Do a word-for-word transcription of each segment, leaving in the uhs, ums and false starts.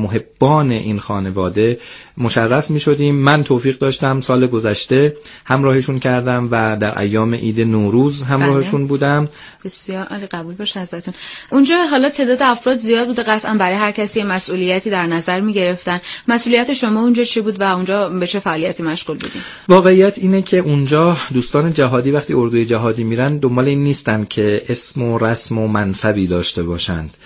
محبان این خانواده مشرف می شدیم. من توفیق داشتم سال گذشته همراهشون کردم و در ایام عید نوروز همراهشون بله. بودم. بسیار عالی، قبول باشه ازتون. اونجا حالا تعداد افراد زیاد بوده، قطعا برای هر کسی مسئولیتی در نظر می گرفتن. مسئولیت شما اونجا چی بود و اونجا به چه فعالیتی مشغول بودین؟ واقعیت اینه که اونجا دوستان جهادی وقتی اردوی جهادی میرن دنبال این نیستن که اسم و رسم و منصبی داشته باشند.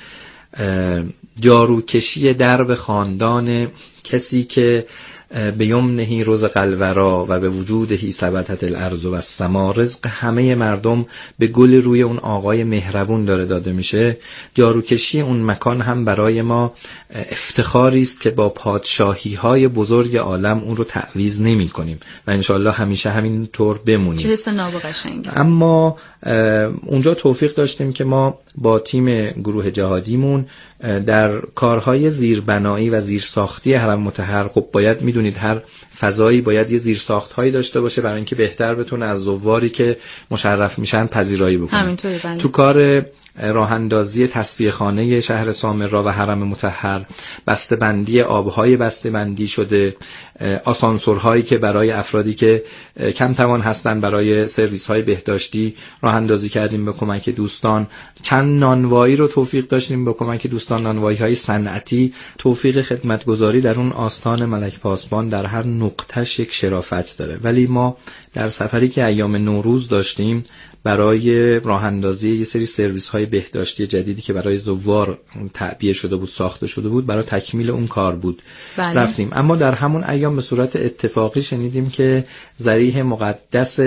جاروکشی درب خاندان کسی که به یمنه رزق الورا و به وجودهی ثبتت الارض و السما، رزق همه مردم به گل روی اون آقای مهربون داره داده میشه. جاروکشی اون مکان هم برای ما افتخاری است که با پادشاهی های بزرگ عالم اون رو تعویض نمی کنیم و انشالله همیشه همین طور بمونیم. چه حس ناب و قشنگی. اما اونجا توفیق داشتیم که ما با تیم گروه جهادیمون در کارهای زیربنایی و زیرساختی حرم مطهر، خب باید میدونید هر فضایی باید یه زیرساخت‌هایی داشته باشه برای اینکه بهتر بتونه از زواری که مشرف میشن پذیرایی بکنه. تو کار راه اندازی تصفیه خانه شهر سامرا و حرم مطهر، بسته بندی آبهای بسته بندی شده، آسانسورهایی که برای افرادی که کم توان هستن برای سرویس های بهداشتی راه اندازی کردیم به کمک دوستان. چند نانوایی رو توفیق داشتیم به کمک دوستان، نانوایی های صنعتی. توفیق خدمتگزاری در اون آستان ملک پاسبان در هر نقطهش یک شرافت داره. ولی ما در سفری که ایام نوروز داشتیم برای راه اندازی یه سری سرویس های بهداشتی جدیدی که برای زوار تعبیه شده بود، ساخته شده بود، برای تکمیل اون کار بود بله. رفتیم. اما در همون ایام به صورت اتفاقی شنیدیم که ضریح مقدس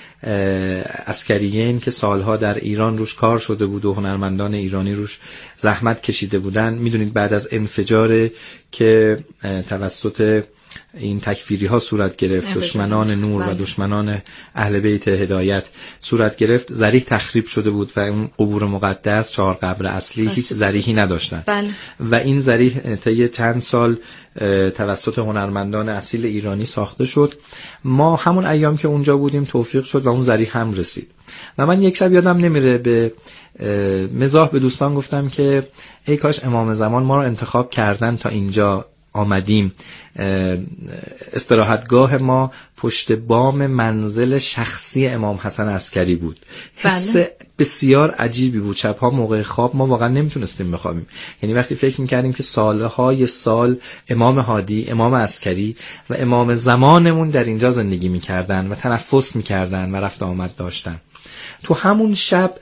عسکریین که سالها در ایران روش کار شده بود و هنرمندان ایرانی روش زحمت کشیده بودن، میدونید بعد از انفجار که توسط این تکفیری ها صورت گرفت، دشمنان نور بله. و دشمنان اهل بیت هدایت صورت گرفت، ضریح تخریب شده بود و اون قبور مقدس، چهار قبر اصلی هیچ ضریحی نداشتن بله. و این ضریح طی چند سال توسط هنرمندان اصیل ایرانی ساخته شد. ما همون ایام که اونجا بودیم توفیق شد و اون ضریح هم رسید و من یک شب یادم نمیره به مزاح به دوستان گفتم که ای کاش امام زمان ما رو انتخاب کردن تا اینجا آمدیم. استراحتگاه ما پشت بام منزل شخصی امام حسن عسکری بود. حس بله. بسیار عجیبی بود. شبها موقع خواب ما واقعا نمیتونستیم بخوابیم. یعنی وقتی فکر میکردیم که سالهای سال امام هادی، امام عسکری و امام زمانمون در اینجا زندگی میکردن و تنفس میکردن و رفت آمد داشتن. تو همون شب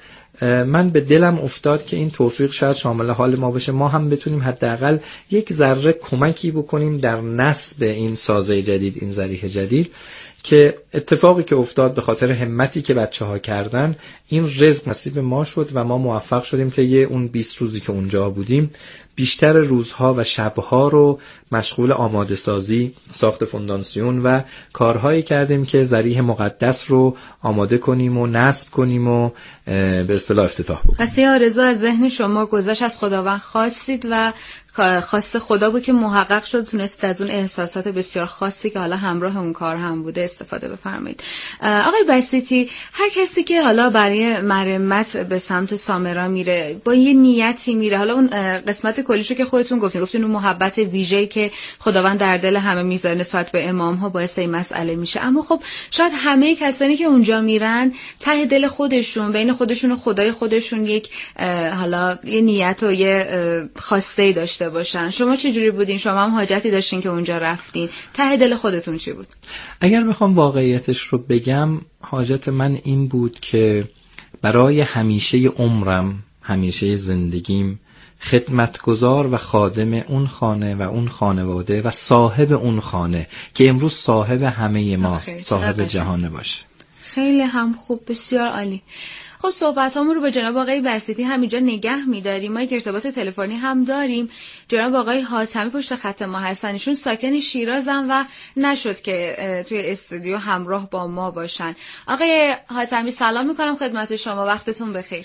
من به دلم افتاد که این توفیق شاید شامل حال ما بشه، ما هم بتونیم حداقل یک ذره کمکی بکنیم در نصب این سازه جدید، این ضریح جدید. که اتفاقی که افتاد به خاطر همتی که بچه ها کردن این رزق نصیب ما شد و ما موفق شدیم که یه اون بیست روزی که اونجا بودیم بیشتر روزها و شبها رو مشغول آماده سازی، ساخت فونداسیون و کارهایی کردیم که ضریح مقدس رو آماده کنیم و نصب کنیم و به اصطلاح افتتاح بکنیم. پس یه آرزو از ذهن شما گذشت، از خداوند خواستید و خواست خدا بود که محقق شد، تونستید از اون احساسات بسیار خاصی که حالا همراه اون کار هم بوده استفاده بفرمایید. آقای بسیطی، هر کسی که حالا برای مرمت به سمت سامرا میره با یه نیتی میره، حالا اون قسمت کلیشو که خودتون گفتین گفتین اون محبت ویژه‌ای که خداوند در دل همه میذاره نسبت به امام ها باعث این مسئله میشه، اما خب شاید همه کسانی که اونجا میرن ته دل خودشون بین خودشون و خدای خودشون یک حالا یه نیت و یه خواسته داشته باشن. شما چه جوری بودین؟ شما هم حاجتی داشتین که اونجا رفتین، ته دل خودتون چی بود؟ اگر بخوام واقعیتش رو بگم، حاجت من این بود که برای همیشه عمرم، همیشه زندگیم خدمتگزار و خادم اون خانه و اون خانواده و صاحب اون خانه که امروز صاحب همه ماست، صاحب جهان باشه. خیلی هم خوب، بسیار عالی. خب صحبتامون رو با جناب آقای بسیطی همینجا نگه می‌داریم. ما یک ارتباط تلفنی هم داریم. جناب آقای حاتمی پشت خط ما هستن. ایشون ساکن شیرازن و نشد که توی استودیو همراه با ما باشن. آقای حاتمی سلام می‌کنم خدمت شما، وقتتون بخیر.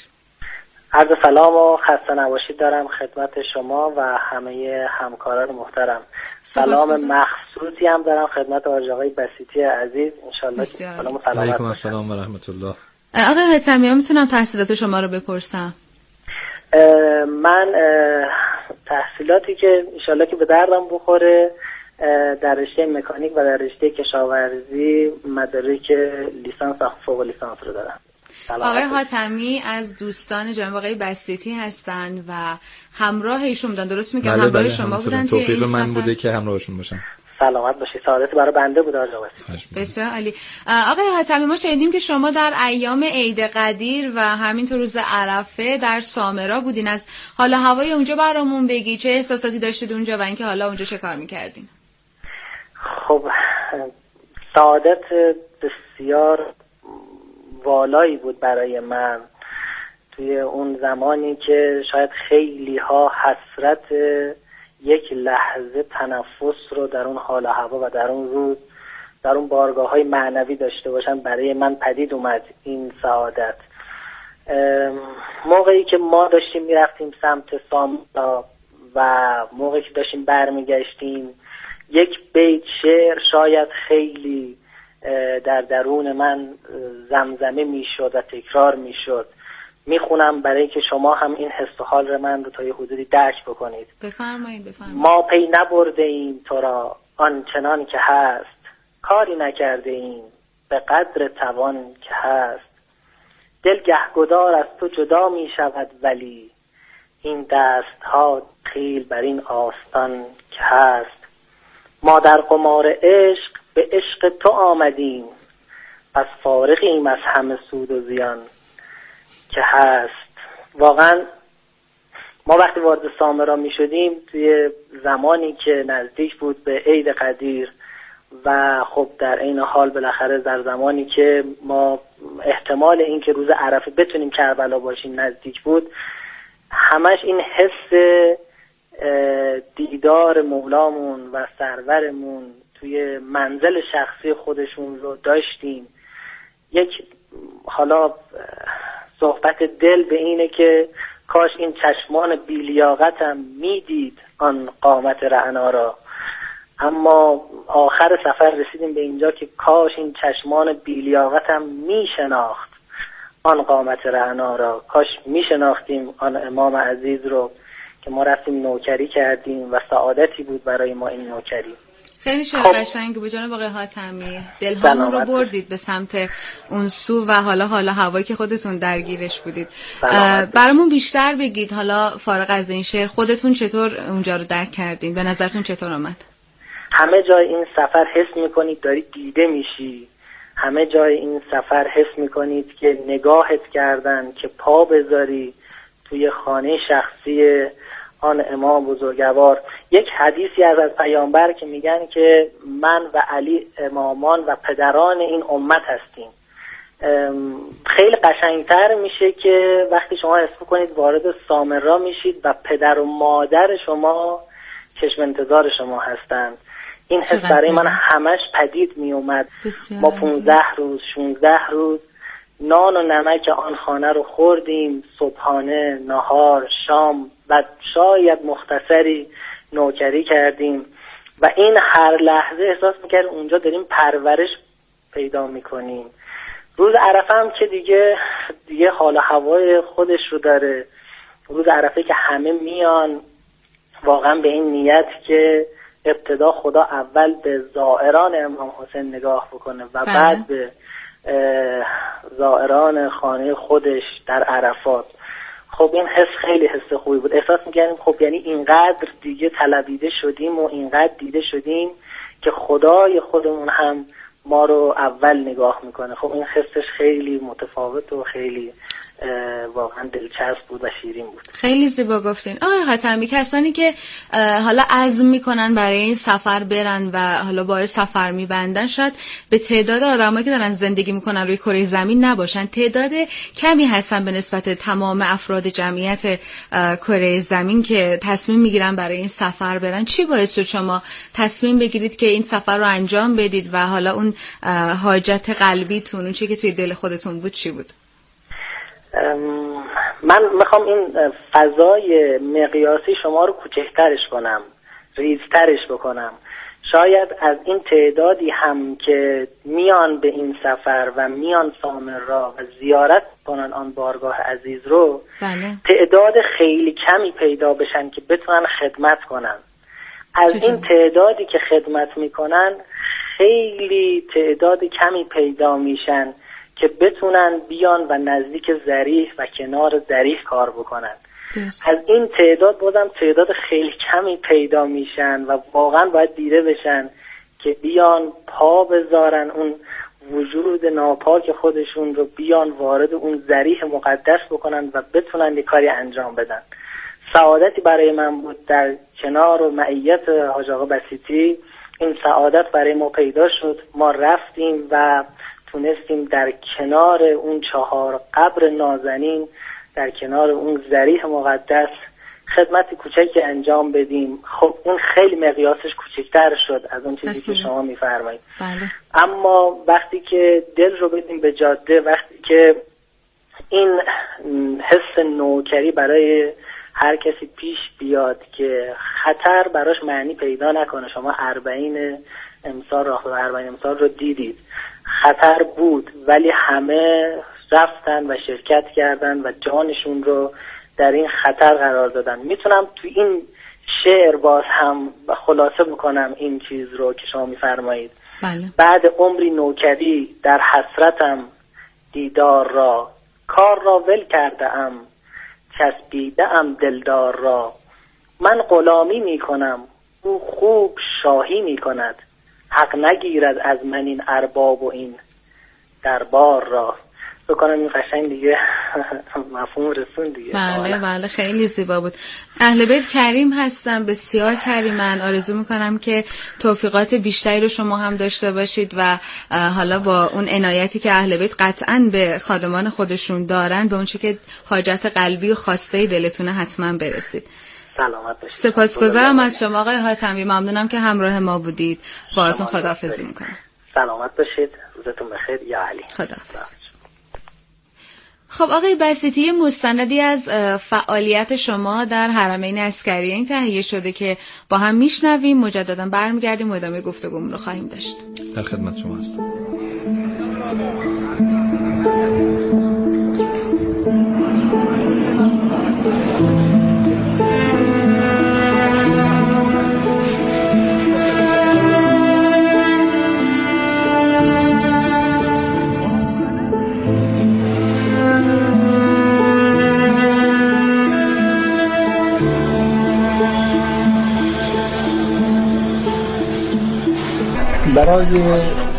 عرض سلام و خسته نباشید دارم خدمت شما و همه همکاران محترم. سلام مخصوصی هم دارم خدمت آقای بسیطی عزیز. انشالله سلام و سلامت. علیکم السلام و رحمت الله. آقای حاتمی، میتونم تحصیلات شما رو بپرسم؟ من تحصیلاتی که انشالله که به دردم بخوره در رشته مکانیک و در رشته کشاورزی مدارک لیسانس و فوق لیسانس رو دارم. آقای حاتمی از دوستان جناب آقای بسیطی هستند و همراه ایشون بودن، درست میگم؟ بله همراه بله شما بودن. توفیق من بوده که همراهشون باشم. سلامت باشی. سعادت برای بنده بود آقا. بسیار عالی. آقای حاتمی، ما شنیدیم که شما در ایام عید قدیر و همینطور روز عرفه در سامرا بودین. از حالا هوای اونجا برامون بگی، چه احساساتی داشتید اونجا و اینکه حالا اونجا چه کار میکردین؟ خب سعادت بسیار والایی بود برای من توی اون زمانی که شاید خیلی ها حسرت یک لحظه تنفس رو در اون حال و هوا و در اون روز در اون بارگاه های معنوی داشته باشن. برای من پدید اومد این سعادت. موقعی که ما داشتیم میرفتیم سمت سامرا و موقعی که داشتیم برمیگشتیم، یک بیت شعر شاید خیلی در درون من زمزمه میشد و تکرار میشد. میخونم برای اینکه شما هم این حس و حال رو من رو تا یه حدودی درک بکنید. بفرمایید بفرمایید. ما پی نبرده ایم تو را آنچنان که هست، کاری نکرده ایم به قدر توان که هست. دل گهگدار از تو جدا می شود ولی این دست ها خیل بر این آستان که هست. ما در قمار عشق به عشق تو آمدیم، پس فارغیم از همه سود و زیان که هست. واقعا ما وقتی وارد سامرا می شدیم توی زمانی که نزدیک بود به عید قدیر و خب در این حال بالاخره در زمانی که ما احتمال این که روز عرفه بتونیم کربلا باشیم نزدیک بود، همش این حس دیدار مولامون و سرورمون توی منزل شخصی خودشون رو داشتیم. یک حالا صحبت دل به اینه که کاش این چشمان بیلیاقتم میدید آن قامت رعنا را، اما آخر سفر رسیدیم به اینجا که کاش این چشمان بیلیاقتم میشناخت آن قامت رعنا را. کاش میشناختیم آن امام عزیز رو که ما رفتیم نوکری کردیم و سعادتی بود برای ما این نوکری. خیلی شعر قشنگی بود جناب آقای حاتمی. دلهامون رو بردید به سمت اون سو و حالا حالا هوایی که خودتون درگیرش بودید. برامون بیشتر بگید، حالا فارغ از این شعر، خودتون چطور اونجا رو درک کردین؟ به نظرتون چطور آمد؟ همه جای این سفر حس میکنید دارید دیده میشی. همه جای این سفر حس میکنید که نگاهت کردن که پا بذاری توی خانه شخصی آن امام بزرگوار. یک حدیثی از از پیامبر که میگن که من و علی امامان و پدران این امت هستیم. خیلی قشنگتر میشه که وقتی شما حس کنید وارد سامرا میشید و پدر و مادر شما چشم انتظار شما هستند. این حس برای من همش پدید میومد. ما پونزده روز شونزده روز نان و نمک آن خانه رو خوردیم، صبحانه، نهار، شام و شاید مختصری نوکری کردیم و این هر لحظه احساس میکرد اونجا داریم پرورش پیدا میکنیم. روز عرفه هم که دیگه دیگه حال و هوای خودش رو داره. روز عرفه که همه میان واقعا به این نیت که ابتدا خدا اول به زائران امام حسین نگاه بکنه و بعد به زائران خانه خودش در عرفات. خب این حس خیلی حس خوبی بود. احساس می‌کردیم خب یعنی اینقدر دیگه طلبیده شدیم و اینقدر دیده شدیم که خدای خودمون هم ما رو اول نگاه میکنه. خب این حسش خیلی متفاوت و خیلی واقعا دلچسب بود و شیرین بود. خیلی زیبا گفتین آقای حاتمی. کسانی که حالا عزم میکنن برای این سفر برن و حالا بار سفر میبندن شاید به تعداد آدمایی که دارن زندگی میکنن روی کره زمین نباشن، تعداد کمی هستن به نسبت تمام افراد جمعیت کره زمین که تصمیم میگیرن برای این سفر برن. چی باعث شد شما تصمیم بگیرید که این سفر رو انجام بدید و حالا اون حاجت قلبیتون، اون چیزی که توی دل خودتون بود چی بود؟ من میخوام این فضای مقیاسی شما رو کوچکترش کنم، ریزترش بکنم. شاید از این تعدادی هم که میان به این سفر و میان سامرا و زیارت کنن آن بارگاه عزیز رو، بله. تعداد خیلی کمی پیدا بشن که بتونن خدمت کنن. از این تعدادی که خدمت میکنن خیلی تعداد کمی پیدا میشن که بتونن بیان و نزدیک ذریح و کنار ذریح کار بکنن. درست. از این تعداد بازم تعداد خیلی کمی پیدا میشن و واقعا باید دیده بشن که بیان پا بذارن اون وجود ناپاک خودشون رو، بیان وارد اون ذریح مقدس بکنن و بتونن یه کاری انجام بدن. سعادتی برای من بود در کنار و معیت حاج آقا بسیطی. این سعادت برای ما پیدا شد، ما رفتیم و تونستیم در کنار اون چهار قبر نازنین، در کنار اون ذریح مقدس خدمت کوچکی انجام بدیم. خب اون خیلی مقیاسش کوچکتر شد از اون چیزی که شما میفرمایید. بله. اما وقتی که دل رو بدیم به جاده، وقتی که این حس نوکری برای هر کسی پیش بیاد که خطر براش معنی پیدا نکنه. شما اربعین امسال راه اربعین امسال رو دیدید، خطر بود ولی همه رفتن و شرکت کردن و جانشون رو در این خطر قرار دادن. میتونم تو این شعر باز هم خلاصه بکنم این چیز رو که شما میفرمایید. بله. بعد عمری نوکری در حسرتم دیدار را، کار را ول کرده ام چسبیده ام دلدار را. من غلامی میکنم او خوب شاهی میکند، حق نگیرد از من این ارباب و این دربار را. بکنم این قشنگ دیگه مفهوم رسون دیگه. بله بله خیلی زیبا بود. اهل بیت کریم هستن، بسیار کریمن. آرزو میکنم که توفیقات بیشتری رو شما هم داشته باشید و حالا با اون عنایتی که اهل بیت قطعاً به خادمان خودشون دارن به اون چیزی که حاجت قلبی و خواسته دلتونه حتما برسید. سلامت باشید. سپاسگزارم از شما آقای حاتمی، ممنونم که همراه ما بودید. باهاتون خداحافظی میکنم. سلامت باشید، روزتون بخیر. یا علی. خداحافظ. خب آقای بسیطی، مستندی از فعالیت شما در حرمین عسکریین تهیه شده که با هم میشنویم، مجددا برمیگردیم و ادامه گفتگومون رو خواهیم داشت. در خدمت شما هستم. برای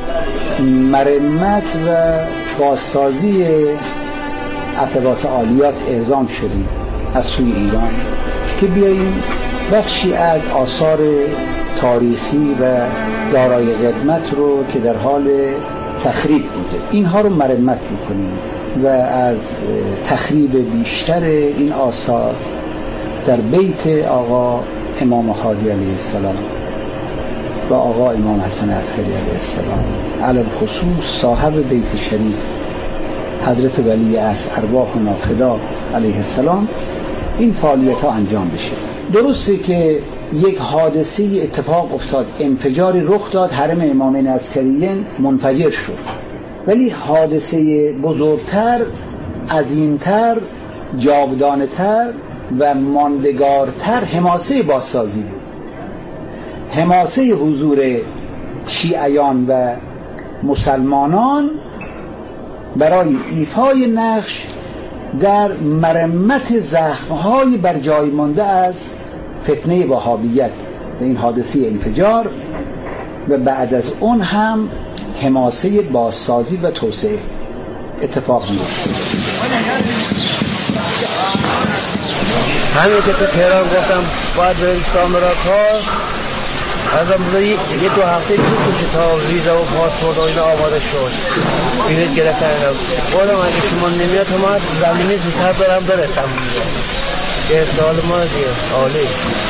مرمت و بازسازی عتبات عالیات اعزام شدیم از سوی ایران که بیاییم بخشی از آثار تاریخی و دارای قدمت رو که در حال تخریب بوده اینها رو مرمت بکنیم و از تخریب بیشتر این آثار در بیت آقا امام هادی علیه السلام و آقا امام حسن عسکری علیه السلام علل خصوص صاحب بیت شریف حضرت ولی از ارواح و نافدا علیه السلام این فعالیت ها انجام بشه. درسته که یک حادثه اتفاق افتاد، انفجاری رخ داد، حرم امامین عسکریین منفجر شد، ولی حادثه بزرگتر، عظیمتر، جاودانه‌تر و ماندگارتر حماسه بازسازی بود. حماسه حضور شیعیان و مسلمانان برای ایفای نقش در مرمت زخمهای بر جای مانده از فتنه وهابیت و این حادثه انفجار و بعد از اون هم حماسه بازسازی و توسعه اتفاق میفته. همین که تو تهران گفتم باید بریم سامرا کار، از امروزه یه دو هفته طول کشه تا ویزا و پاسپورت و اینا آماده شد، بلیط گرفتن اینا. گفتم اگه شما نمیاد ما زمینی زودتر برم برسم اونجا. یه سال ما دیگه عالی.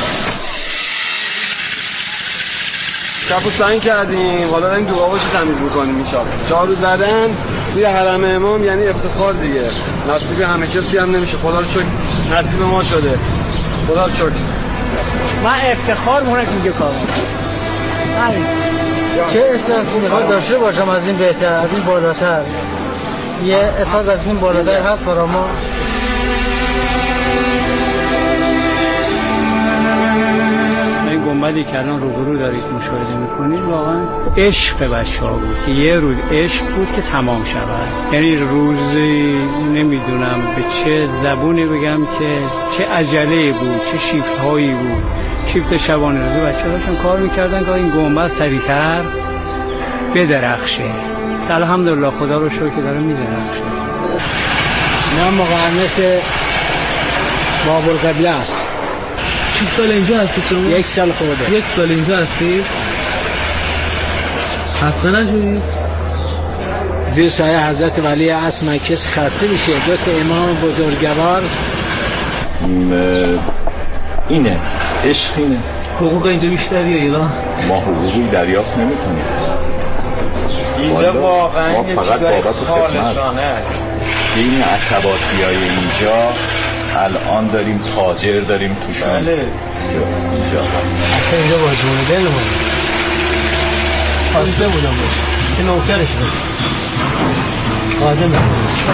کفو سنگ کردیم، حالا داریم دوغاباشو تمیز میکنیم اینشالله. جارو زدن توی حرم امام یعنی افتخار دیگه. نصیب همه کسی هم نمیشه، خدا رو شکر نصیب ما شده. خدا رو شکر. من افتخار مونک میگه کارم. چه احساسی میخواد داشته باشم از این بهتر، از این بالاتر؟ یه احساس از این بالاتر هست برای ما؟ این گنبدی که الان روبرو دارید مشاهده میکنید واقعا عشق بچه‌ها بود که یه روز عشق بود که تمام شود. یعنی روزی نمیدونم به چه زبونی بگم که چه عجله بود، چه شیفت هایی بود، شیفت شبانه روزی بچه‌ها داشتن کار میکردن که این گنبد سریعتر بدرخشه. الحمدلله خدا رو شکر که داره میدرخشه. نه واقعا مثل بابالقبله است. یک سال اینجا هستی شما؟ یک سال خورده. یک سال اینجا هستی؟ خسته نشدید؟ زیر سایه حضرت ولی اصل من کسی خسته میشه. دو تا امام بزرگوار اینه عشق اینه. حقوق اینجا بیشتریه ایران؟ ما حقوقی دریافت نمی‌کنیم. اینجا واقعا ما فقط بابت خدمت. این عتباتیای اینجا الان داریم تاجر داریم توشون. بله. اینجا هست. اصلا اینجا با جونه دل بود. خواسته بودم بود. که نوکرش بود. خادمه.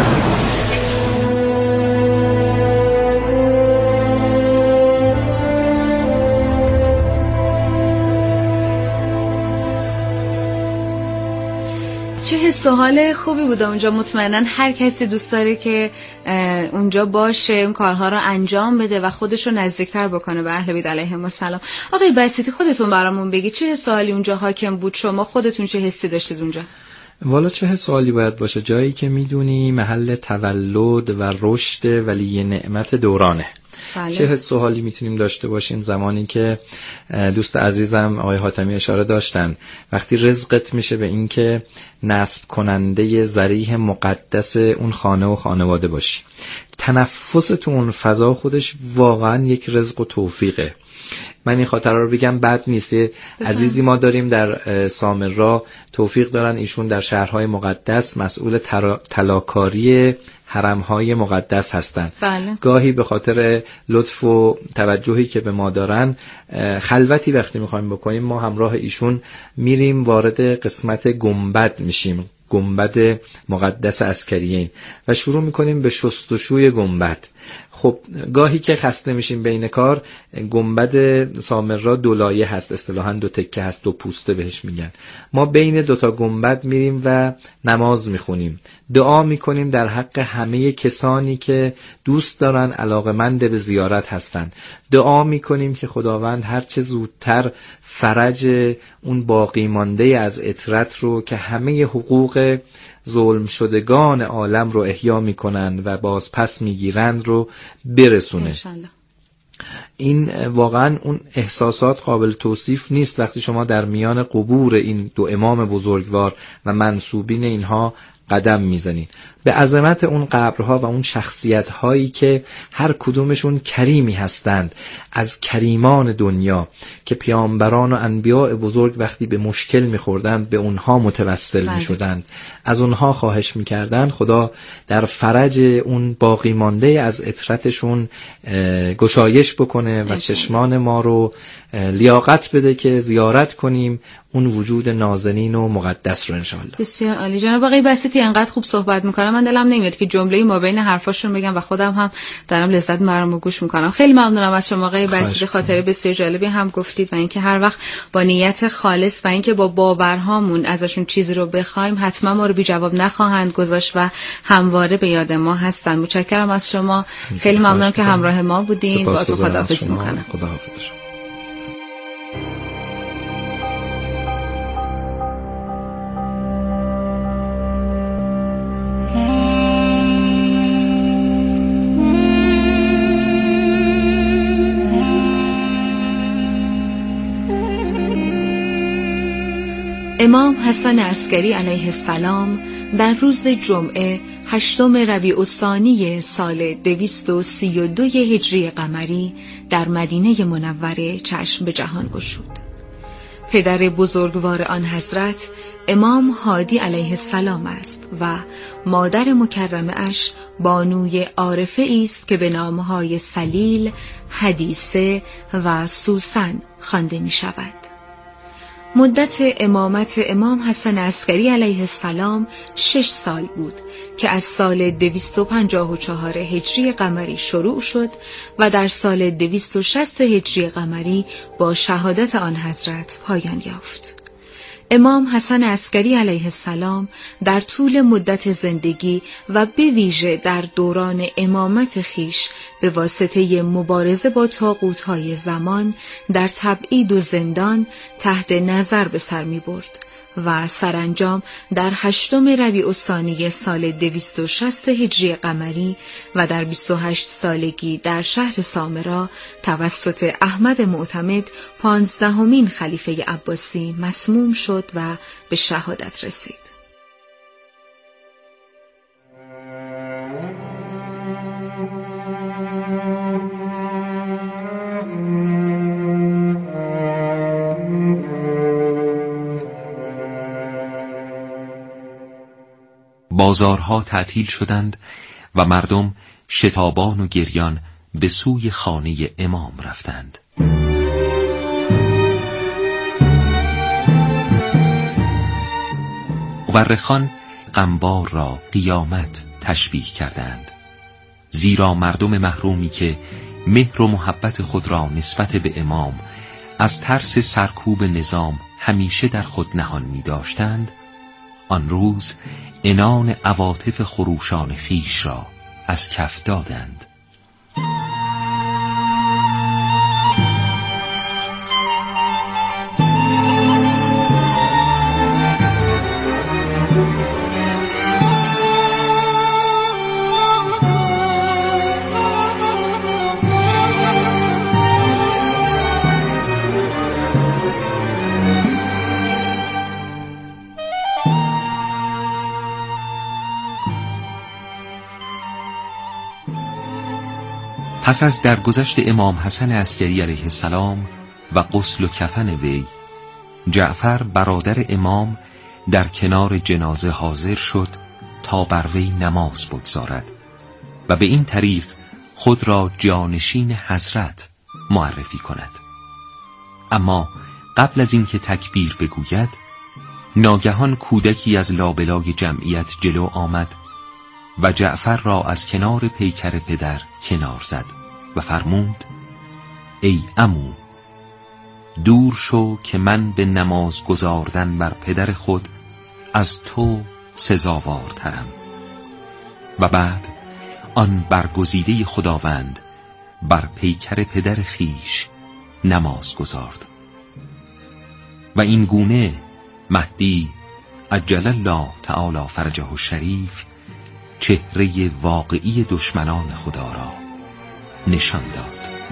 چه حس و حال خوبی بود اونجا. مطمئنا هر کسی دوست داره که اونجا باشه، اون کارها رو انجام بده و خودش رو نزدیکتر بکنه به اهل بیت علیهم السلام. آقای بسیطی خودتون برامون بگی چه حس و حالی اونجا حاکم بود؟ شما خودتون چه حسی داشتید اونجا؟ والا چه حس و حالی باید باشه؟ جایی که میدونی محل تولد و رشد ولی نعمت دورانه. بله. چه حس و حالی میتونیم داشته باشیم زمانی که دوست عزیزم آقای حاتمی اشاره داشتن، وقتی رزقت میشه به این که نصب کننده ذریح مقدس اون خانه و خانواده باشی، تنفس تو اون فضا خودش واقعا یک رزق و توفیقه. من این خاطره رو بگم بد نیست. عزیزی ما داریم در سامرا، توفیق دارن ایشون در شهرهای مقدس مسئول طلاکاری حرمهای مقدس هستن. بله. گاهی به خاطر لطف و توجهی که به ما دارن، خلوتی وقتی میخوایم بکنیم ما همراه ایشون میریم وارد قسمت گنبد میشیم، گنبد مقدس عسکریین، و شروع میکنیم به شستشوی گنبد. خب گاهی که خسته میشیم بین کار، گنبد سامرا دو لایه هست، اصطلاحاً دو تکه هست، دو پوسته بهش میگن. ما بین دو تا گنبد میریم و نماز میخونیم، دعا میکنیم در حق همه کسانی که دوست دارن علاقمند به زیارت هستن. دعا میکنیم که خداوند هر چه زودتر فرج اون باقی مانده از اطرت رو که همه حقوق ظلم شدگان عالم رو احیا میکنن و باز پس میگیرند رو برسونه. انشالله. این واقعا اون احساسات قابل توصیف نیست وقتی شما در میان قبور این دو امام بزرگوار و منسوبین اینها قدم میزنین، به عظمت اون قبرها و اون شخصیت هایی که هر کدومشون کریمی هستند، از کریمان دنیا که پیامبران و انبیاء بزرگ وقتی به مشکل میخوردند به اونها متوسل میشدند، از اونها خواهش میکردند خدا در فرج اون باقی مانده از اطرتشون گشایش بکنه و چشمان ما رو لیاقت بده که زیارت کنیم اون وجود نازنین و مقدس رو انشاءالله. بسیار عالی. جناب آقای بسیطی انقدر خوب صحبت میکنم من دلم نمیاد که جمله ما بین حرفاشون بگم و خودم هم دارم لذت میبرم و گوش میکنم. خیلی ممنونم از شما آقای بسیطی، خاطره بسیار جالبی هم گفتید و اینکه هر وقت با نیت خالص و اینکه با باورهامون ازشون چیزی رو بخوایم حتما ما رو بی جواب نخواهند گذاشت و همواره به یاد ما هستن. متشکرم از شما. خیلی ممنونم که همراه ما بودین. با تو خداحافظی میکنم. خداحافظ. امام حسن عسکری علیه السلام در روز جمعه هشتم ربیع الثانی سال دویست و سی و دو هجری قمری در مدینه منوره چشم به جهان گشود. پدر بزرگوار آن حضرت امام هادی علیه السلام است و مادر مکرمه اش بانوی عارفه است که به نامهای سلیل، حدیثه و سوسن خوانده می شود. مدت امامت امام حسن عسکری علیه السلام شش سال بود که از سال دویست و پنجاه و چهار هجری قمری شروع شد و در سال دویست و شصت هجری قمری با شهادت آن حضرت پایان یافت. امام حسن عسکری علیه السلام در طول مدت زندگی و به ویژه در دوران امامت خیش به واسطه مبارزه با طاغوت‌های زمان در تبعید و زندان تحت نظر به سر می برد و سرانجام در هشتم ربیع الثانی سال دویست و شصت هجری قمری و در بیست و هشت سالگی در شهر سامرا توسط احمد معتمد پانزدهمین خلیفه عباسی مسموم شد و به شهادت رسید. بازارها تعطیل شدند و مردم شتابان و گریان به سوی خانه امام رفتند. مورخان غمبار را قیامت تشبیه کردند، زیرا مردم محرومی که مهر و محبت خود را نسبت به امام از ترس سرکوب نظام همیشه در خود نهان می داشتند، آن روز عنان عواطف خروشان خیش را از کف دادند. پس از درگذشت امام حسن عسکری علیه السلام و غسل و کفن وی، جعفر برادر امام در کنار جنازه حاضر شد تا بر وی نماز بگذارد و به این طریق خود را جانشین حضرت معرفی کند. اما قبل از اینکه تکبیر بگوید، ناگهان کودکی از لابلای جمعیت جلو آمد و جعفر را از کنار پیکر پدر کنار زد و فرمود: ای عمو، دور شو که من به نماز گذاردن بر پدر خود از تو سزاوارترم. و بعد آن برگزیده خداوند بر پیکر پدر خیش نماز گذارد و این گونه مهدی عجل الله تعالی فرجه الشریف چهره واقعی دشمنان خدا را نشان داد.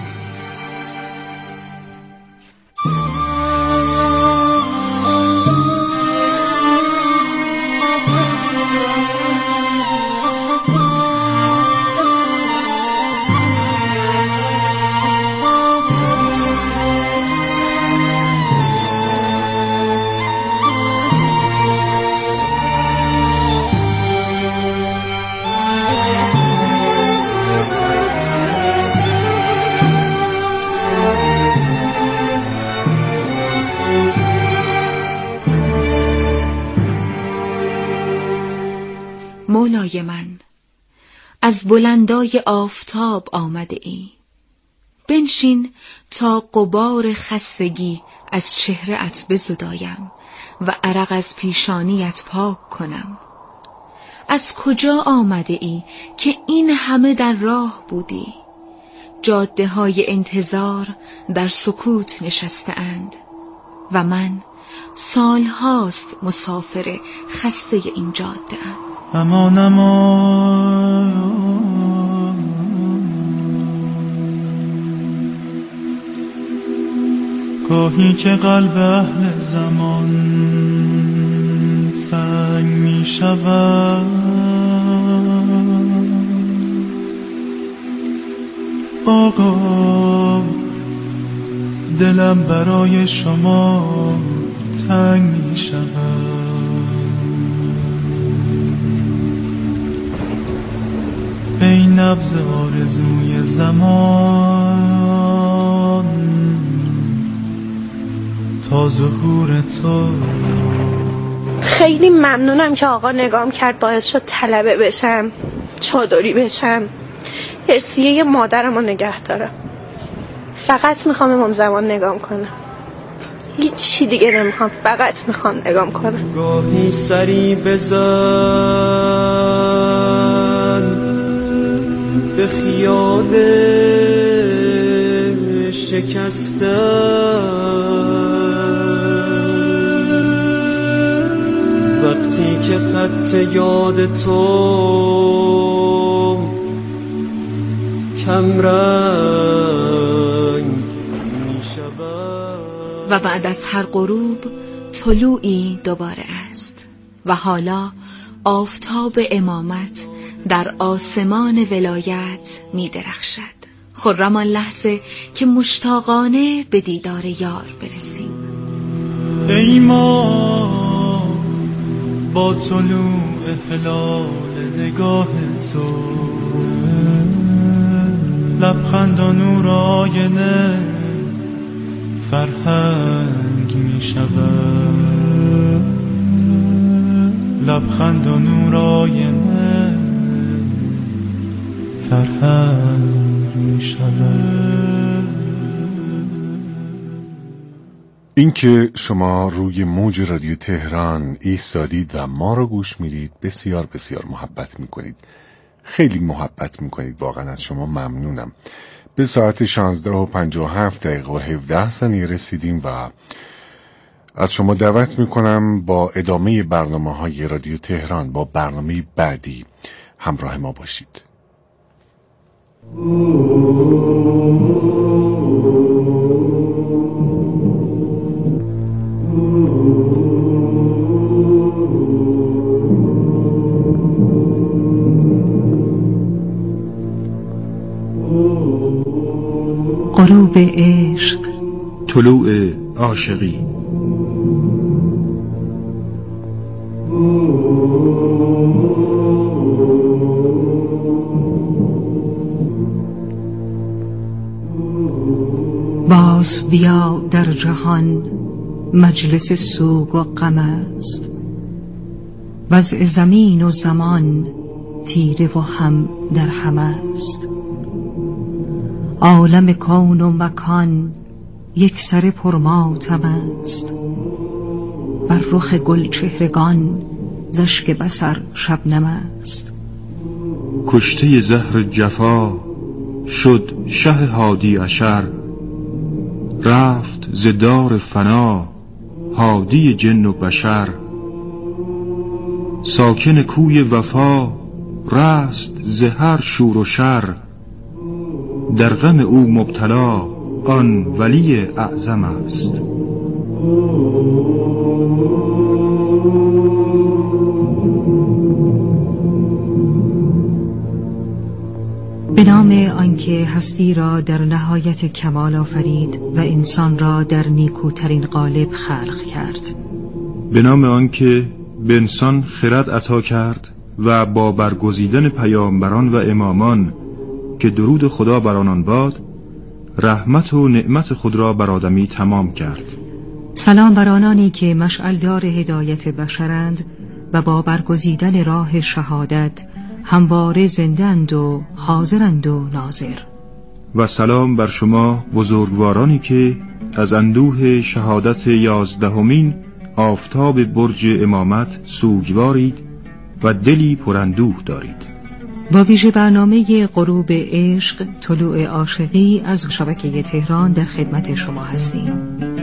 مولای من، از بلندای آفتاب آمده ای، بنشین تا غبار خستگی از چهره‌ات بزدایم و عرق از پیشانیت پاک کنم. از کجا آمده ای که این همه در راه بودی؟ جاده های انتظار در سکوت نشسته اند و من سال هاست مسافر خسته این جاده ام. امان امان گاهی که قلب اهل زمان سنگ می شود، آقا دلم برای شما تنگ می شود. این نبض آرزوی زمان تا ظهور تو. خیلی ممنونم که آقا نگام کرد باعث شد طلبه بشم، چادری بشم، حرصیه مادرم رو نگه دارم. فقط میخوام امام زمان نگام کنم، هیچ چی دیگه نمیخوام، فقط میخوام نگام کنم. گاهی سری بزن به خیال شکستن، وقتی که خط یاد تو کم رنگ می شود. و بعد از هر غروب طلوعی دوباره است و حالا آفتاب امامت در آسمان ولایت می درخشد. خرم آن لحظه که مشتاقانه به دیدار یار برسیم. ای ما با طلوع هلال نگاه تو، لبخند و نور آینه فرهنگ می شود، لبخند و نور آینه فرهنگ می شود. اینکه شما روی موج رادیو تهران ایستادید و ما رو گوش میدید بسیار بسیار محبت میکنید، خیلی محبت میکنید، واقعا از شما ممنونم. به ساعت شانزده و پنجاه و هفت دقیقه و هفده ثانیه رسیدیم و از شما دعوت میکنم با ادامه برنامه های رادیو تهران با برنامه بعدی همراه ما باشید. غروب عشق، طلوع عاشقی. باز بیا در جهان مجلس سوگ و غم است، وضع زمین و زمان تیره و هم در هم است. عالم کون و مکان یک سر پرماتم است، بر رخ گل چهرگان زشک بصر شبنم است. کشته زهر جفا شد شه هادی عشر، رفت ز دار فنا هادی جن و بشر. ساکن کوی وفا رست ز هر شور و شر، در غم او مبتلا آن ولی اعظم است. به نام آنکه هستی را در نهایت کمال آفرید و انسان را در نیکوترین قالب خلق کرد. به نام آنکه به انسان خرد عطا کرد و با برگزیدن پیامبران و امامان که درود خدا بر آنان باد، رحمت و نعمت خود را بر آدمی تمام کرد. سلام بر آنانی که مشعلدار هدایت بشرند و با برگزیدن راه شهادت همواره زنده‌اند و حاضرند و ناظر. و سلام بر شما بزرگوارانی که از اندوه شهادت یازدهمین آفتاب برج امامت سوگوارید و دلی پراندوه دارید. با ویژه برنامه غروب عشق، طلوع عاشقی از شبکه تهران در خدمت شما هستیم.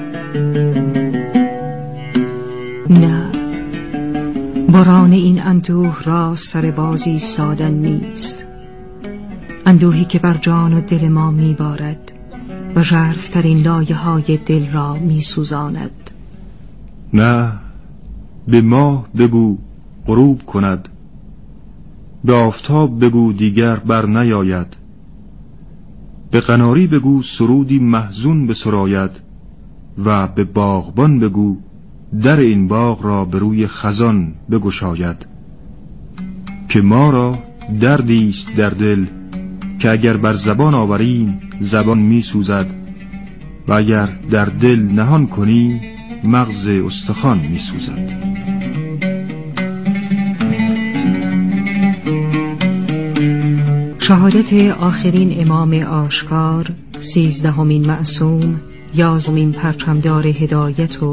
نه، باران این اندوه را سر بازی ایستادن نیست، اندوهی که بر جان و دل ما میبارد و ژرف‌ترین لایه های دل را میسوزاند. نه، به ماه بگو غروب کند، به آفتاب بگو دیگر بر نیاید، به قناری بگو سرودی محزون بسراید و به باغبان بگو در این باغ را به روی خزان بگشاید. که ما را دردی است در دل که اگر بر زبان آوریم زبان می سوزد و اگر در دل نهان کنیم مغز استخوان می سوزد. شهادت آخرین امام آشکار، سیزدهمین معصوم، یازدهمین پرچمدار هدایت و